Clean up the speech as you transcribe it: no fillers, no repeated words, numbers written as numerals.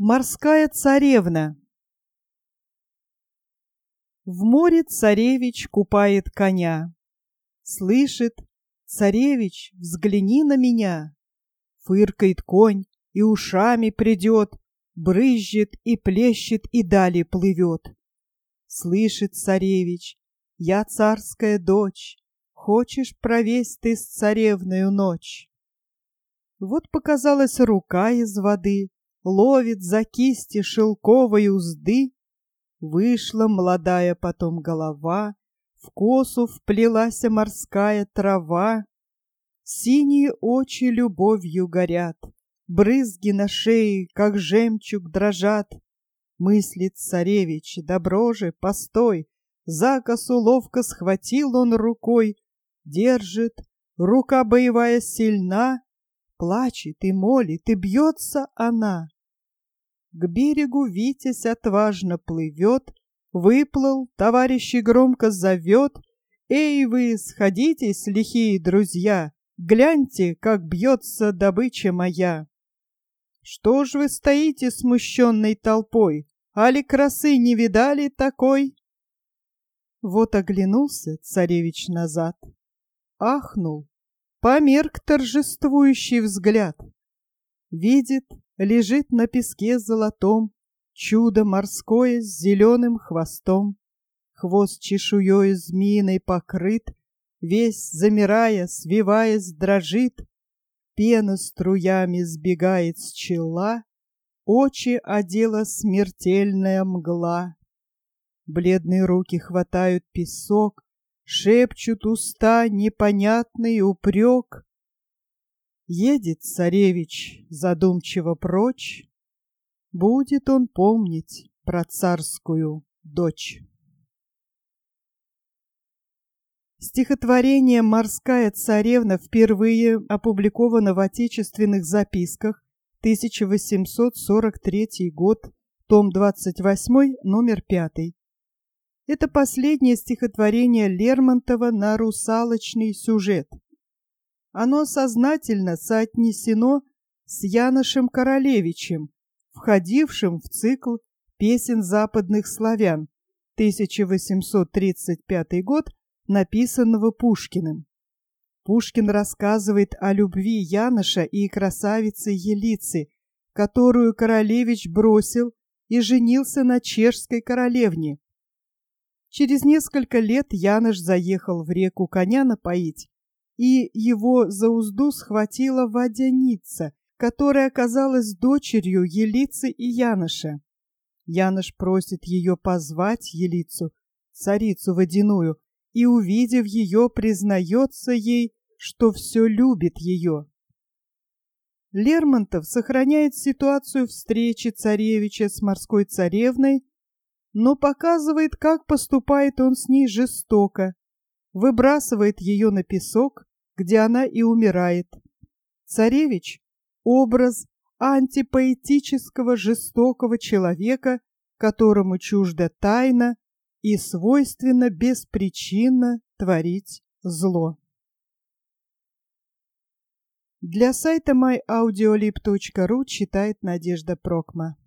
Морская царевна. В море царевич купает коня. Слышит: царевич, взгляни на меня. Фыркает конь и ушами придет, брызжет и плещет и далее плывет. Слышит царевич: я царская дочь, хочешь провесть ты с царевною ночь? Вот показалась рука из воды, ловит за кисти шелковой узды. Вышла молодая потом голова, в косу вплелася морская трава. Синие очи любовью горят, брызги на шее, как жемчуг, дрожат. Мыслит царевич: добро же, постой! За косу ловко схватил он рукой, держит, рука боевая сильна, плачет и молит, и бьется она. К берегу Витязь отважно плывет, выплыл, товарищей громко зовет: эй вы, сходитесь, лихие друзья, гляньте, как бьется добыча моя. Что ж вы стоите смущенной толпой, али красы не видали такой? Вот оглянулся царевич назад, ахнул, померк торжествующий взгляд. Видит, лежит на песке золотом чудо морское с зеленым хвостом. Хвост чешуей змеиной покрыт, весь, замирая, свиваясь, дрожит. Пена струями сбегает с чела, очи одела смертельная мгла. Бледные руки хватают песок, шепчут уста непонятный упрек. Едет царевич задумчиво прочь, будет он помнить про царскую дочь. Стихотворение «Морская царевна» впервые опубликовано в отечественных записках, 1843 год, том 28, номер 5. Это последнее стихотворение Лермонтова на русалочный сюжет. Оно сознательно соотнесено с Яношем Королевичем, входившим в цикл песен западных славян, 1835 год, написанного Пушкиным. Пушкин рассказывает о любви Яноша и красавицы Елицы, которую Королевич бросил и женился на чешской королевне. Через несколько лет Янош заехал в реку коня напоить, и его за узду схватила водяница, которая оказалась дочерью Елицы и Яноша. Янош просит ее позвать Елицу, царицу водяную, и, увидев ее, признается ей, что все любит ее. Лермонтов сохраняет ситуацию встречи царевича с морской царевной, но показывает, как поступает он с ней жестоко, выбрасывает ее на песок, где она и умирает. Царевич — образ антипоэтического жестокого человека, которому чужда тайна и свойственно беспричинно творить зло. Для сайта myaudiolib.ru читает Надежда Прокма.